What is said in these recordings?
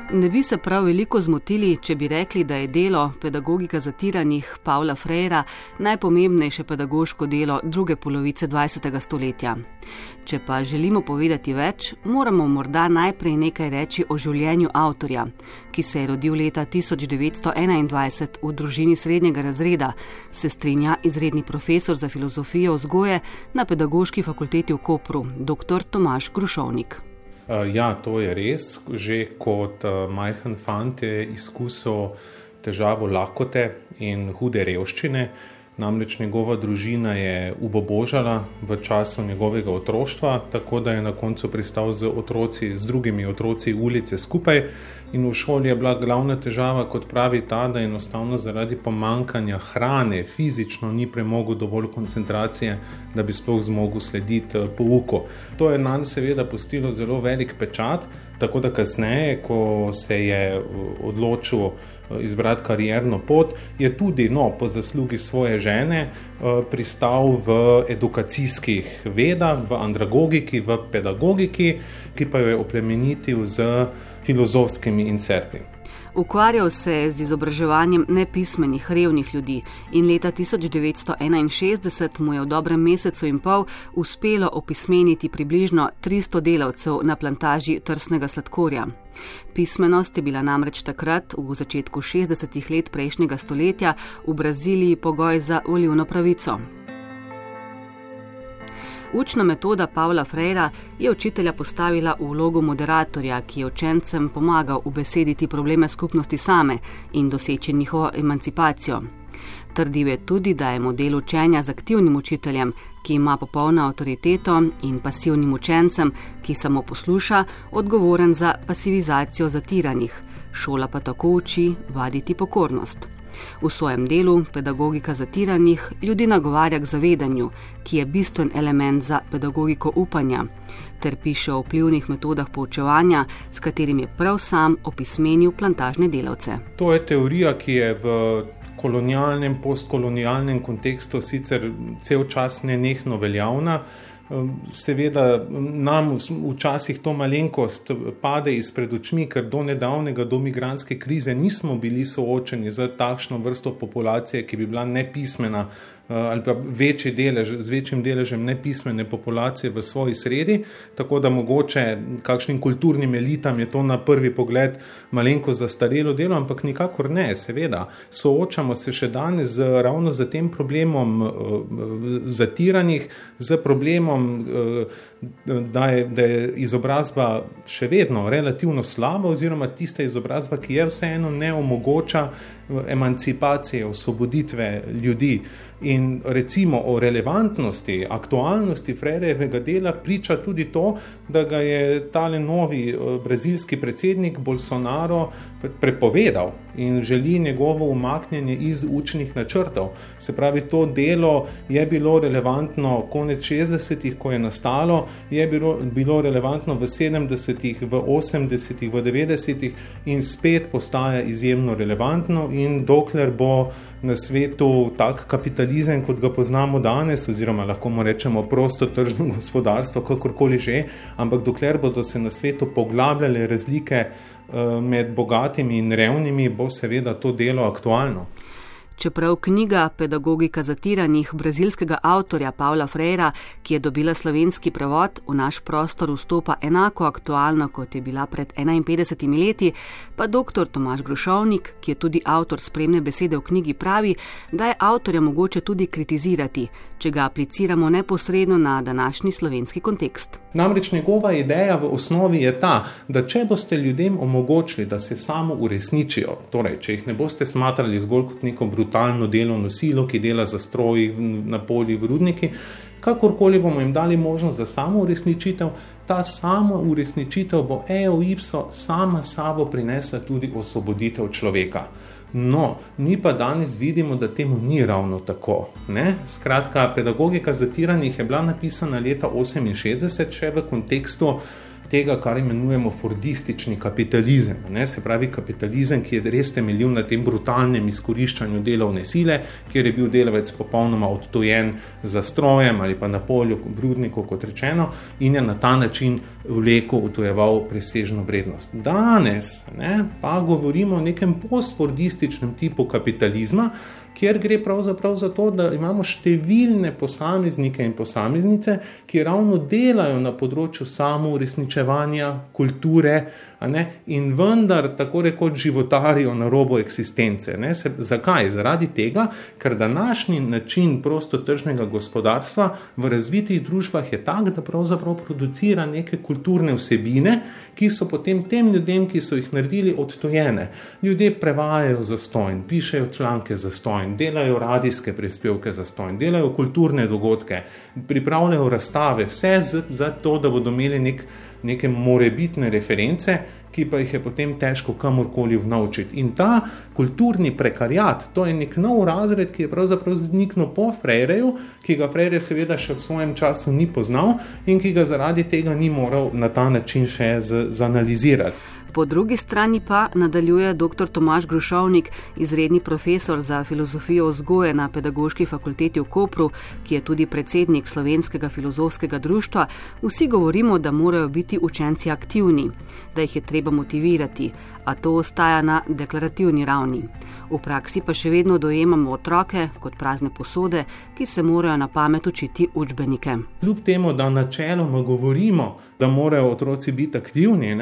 Ne bi se prav veliko zmotili, če bi rekli, da je delo Pedagogika zatiranih Pavla Freira najpomembnejše pedagoško delo druge polovice 20. stoletja. Če pa želimo povedati več, moramo morda najprej nekaj reči o življenju avtorja, ki se je rodil leta 1921 v družini srednjega razreda, se strinja izredni profesor za filozofijo vzgoje na Pedagoški fakulteti v Kopru, dr. Tomaž Grušovnik. Ja, to je res. Že kot majhen fant je izkusil težavo lakote in hude revščine. Namreč njegova družina je ubobožala v času njegovega otroštva, tako da je na koncu pristal z drugimi otroci ulice skupaj. In v šoli je bila glavna težava, kot pravi ta, da enostavno zaradi pomankanja hrane fizično ni premogel dovolj koncentracije, da bi sploh zmogel slediti pouku. To je nanj seveda pustilo zelo velik pečat, tako da kasneje, ko se je odločil izbrati karierno pot, je tudi po zaslugi svoje žene pristal v edukacijskih vedah, v andragogiki, v pedagogiki, ki pa jo je oplemenitil z filozofskimi inserti. Ukvarjal se je z izobraževanjem nepismenih, revnih ljudi in leta 1961 mu je v dobrem mesecu in pol uspelo opismeniti približno 300 delavcev na plantaži trsnega sladkorja. Pismenost je bila namreč takrat, v začetku 60. let prejšnjega stoletja, v Braziliji pogoj za volilno pravico. Učna metoda Pavla Freira je učitelja postavila v vlogo moderatorja, ki je učencem pomagal ubesediti probleme skupnosti same in doseči njihovo emancipacijo. Trdil je tudi, da je model učenja z aktivnim učiteljem, ki ima popolno avtoriteto, in pasivnim učencem, ki samo posluša, odgovoren za pasivizacijo zatiranih. Šola pa tako uči vaditi pokornost. V svojem delu Pedagogika zatiranih ljudi nagovarja k zavedanju, ki je bistven element za pedagogiko upanja, ter piše o vplivnih metodah poučevanja, s katerim je prav sam opismenil plantažne delavce. To je teorija, ki je v kolonialnem, postkolonialnem kontekstu sicer cel čas nenehno veljavna. Seveda nam včasih to malenkost pade izpred očmi, ker do nedavnega, do migrantske krize nismo bili soočeni z takšno vrsto populacije, ki bi bila nepismena ali pa z večjim deležem nepismene populacije v svoji sredi, tako da mogoče kakšnim kulturnim elitam je to na prvi pogled malenkost zastarelo delo, ampak nikakor ne, seveda. Soočamo se še danes ravno z tem problemom zatiranih, z problemom, da je izobrazba še vedno relativno slaba, oziroma tista izobrazba, ki je vseeno ne omogoča emancipacije, osvoboditve ljudi. In recimo o relevantnosti, aktualnosti Freirevega dela priča tudi to, da ga je tale novi brazilski predsednik Bolsonaro prepovedal in želi njegovo umaknjenje iz učnih načrtov. Se pravi, to delo je bilo relevantno konec 60-ih, ko je nastalo, je bilo relevantno v 70-ih, v 80-ih, v 90-ih in spet postaja izjemno relevantno, in dokler bo na svetu tak kapitalizem, kot ga poznamo danes, oziroma lahko mu rečemo prosto tržno gospodarstvo, kakorkoli že, ampak dokler bodo se na svetu poglabljale razlike med bogatimi in revnimi, bo seveda to delo aktualno. Čeprav knjiga Pedagogika zatiranih brazilskega avtorja Pavla Freira, ki je dobila slovenski prevod, v naš prostor vstopa enako aktualna, kot je bila pred 51 leti, pa dr. Tomaž Grušovnik, ki je tudi avtor spremne besede v knjigi, pravi, da je avtorja mogoče tudi kritizirati, če ga apliciramo neposredno na današnji slovenski kontekst. Namreč njegova ideja v osnovi je ta, da če boste ljudem omogočili, da se samo uresničijo, torej, če jih ne boste smatrali zgolj kot neko brutalno delovno silo, ki dela za stroji na polji v rudniki, kakorkoli bomo jim dali možnost za samo uresničitev, ta samo uresničitev bo eo ipso sama sabo prinesla tudi osvoboditev človeka. No, mi pa danes vidimo, da temu ni ravno tako. Skratka, Pedagogika zatiranih je bila napisana leta 1968, še v kontekstu tega, kar imenujemo fordistični kapitalizem. Se pravi kapitalizem, ki je res temeljil na tem brutalnem izkoriščanju delovne sile, kjer je bil delavec popolnoma odtujen za strojem ali pa na polju, v rudniku, kot rečeno, in je na ta način vlekel, odtujeval presežno vrednost. Danes pa govorimo o nekem postfordističnem tipu kapitalizma, kjer gre pravzaprav za to, da imamo številne posameznike in posameznice, ki ravno delajo na področju samouresničevanja, kulture, in vendar tako rekoč životarijo na robu eksistence. Zakaj? Zaradi tega, ker današnji način prostotržnega gospodarstva v razvitih družbah je tak, da pravzaprav producira neke kulturne vsebine, ki so potem tem ljudem, ki so jih naredili, odtujene. Ljudje prevajajo zastonj, pišejo članke zastonj, delajo radijske prispevke zastonj, delajo kulturne dogodke, pripravljajo razstave, vse za to, da bodo imeli neke morebitne reference, ki pa jih je potem težko kamorkoli vnaučiti. In ta kulturni prekariat, to je nek nov razred, ki je pravzaprav vzniknil po Freireju, ki ga Freire seveda še v svojem času ni poznal in ki ga zaradi tega ni moral na ta način še zanalizirati. Po drugi strani pa nadaljuje dr. Tomaž Grušovnik, izredni profesor za filozofijo vzgoje na Pedagoški fakulteti v Kopru, ki je tudi predsednik Slovenskega filozofskega društva. Vsi govorimo, da morajo biti učenci aktivni, da jih je treba motivirati, a to ostaja na deklarativni ravni. V praksi pa še vedno dojemamo otroke kot prazne posode, ki se morajo na pamet učiti učbenike. Kljub temu, da načeloma govorimo, da morajo otroci biti aktivni,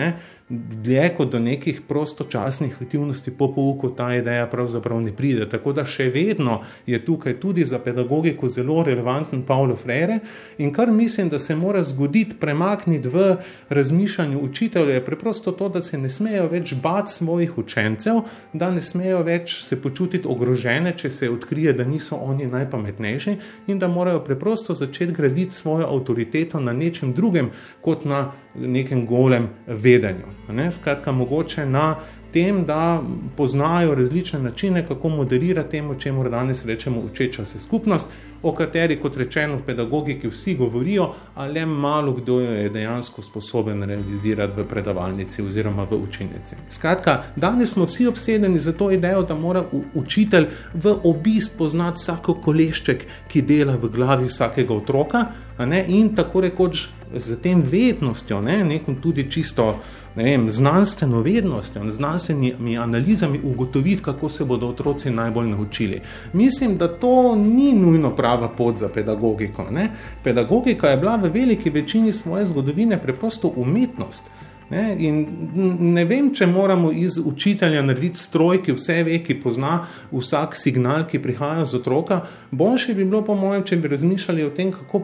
dlje kot do nekih prostočasnih aktivnosti po pouku ta ideja pravzaprav ne pride. Tako da še vedno je tukaj tudi za pedagogiko zelo relevanten Paulo Freire in kar mislim, da se mora zgoditi, premakniti v razmišljanju učitelja, je preprosto to, da se ne smejo več bati svojih učencev, da ne smejo več se počutiti ogrožene, če se odkrije, da niso oni najpametnejši in da morajo preprosto začeti graditi svojo avtoriteto na nečem drugem kot na nekem golem vedenju. Skratka, mogoče na tem, da poznajo različne načine, kako moderirati temu, čemu danes rečemo učeča se skupnost, o kateri, kot rečeno, v pedagogiki vsi govorijo, a le malo kdo jo je dejansko sposoben realizirati v predavalnici oziroma v učilnici. Skratka, danes smo vsi obsedeni za to idejo, da mora učitelj v obisk poznati vsako kolešček, ki dela v glavi vsakega otroka, in tako rekoč z tem vednostjo, nekom tudi čisto znanstveno vednostjo, znanstvenimi analizami ugotoviti, kako se bodo otroci najbolj naučili. Mislim, da to ni nujno prava pot za pedagogiko. Pedagogika je bila v veliki večini svoje zgodovine preprosto umetnost. In ne vem, če moramo iz učitelja narediti stroj, ki vse ve, ki pozna vsak signal, ki prihaja z otroka. Boljše bi bilo, po mojem, če bi razmišljali o tem, kako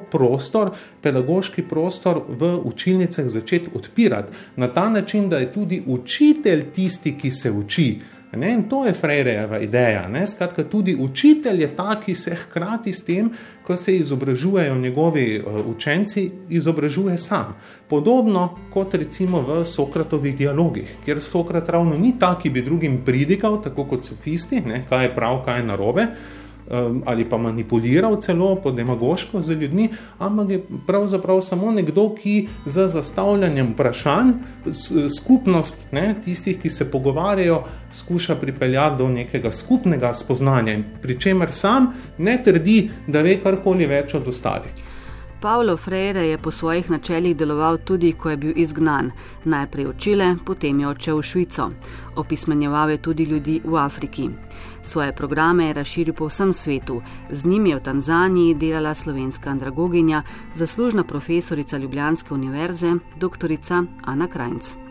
pedagoški prostor v učilnicah začeti odpirati. Na ta način, da je tudi učitelj tisti, ki se uči. In to je Freirejeva ideja. Skratka, tudi učitelj je ta, ki se hkrati s tem, ko se izobražujejo njegovi učenci, izobražuje sam. Podobno kot recimo v Sokratovih dialogih, kjer Sokrat ravno ni ta, ki bi drugim pridikal, tako kot sofisti, kaj je prav, kaj je narobe, ali pa manipuliral celo po demagoško z ljudmi, ampak je pravzaprav samo nekdo, ki z zastavljanjem vprašanj skupnost tistih, ki se pogovarjajo, skuša pripeljati do nekega skupnega spoznanja, pri čemer sam ne trdi, da ve karkoli več od ostalih. Paulo Freire je po svojih načelih deloval tudi, ko je bil izgnan. Najprej v Čile, potem je odšel v Švico. Opismenjeval je tudi ljudi v Afriki. Svoje programe je razširil po vsem svetu. Z njim je v Tanzaniji delala slovenska andragoginja, zaslužna profesorica Ljubljanske univerze, doktorica Ana Krajnc.